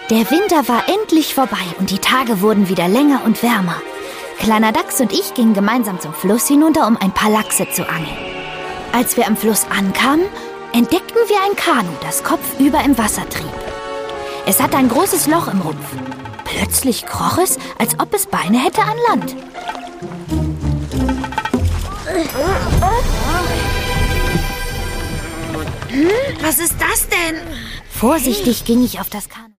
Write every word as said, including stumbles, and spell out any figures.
Der Winter war endlich vorbei und die Tage wurden wieder länger und wärmer. Kleiner Dachs und ich gingen gemeinsam zum Fluss hinunter, um ein paar Lachse zu angeln. Als wir am Fluss ankamen, entdeckten wir ein Kanu, das kopfüber im Wasser trieb. Es hatte ein großes Loch im Rumpf. Plötzlich kroch es, als ob es Beine hätte an Land. Was ist das denn? Vorsichtig ging ich auf das Kanu.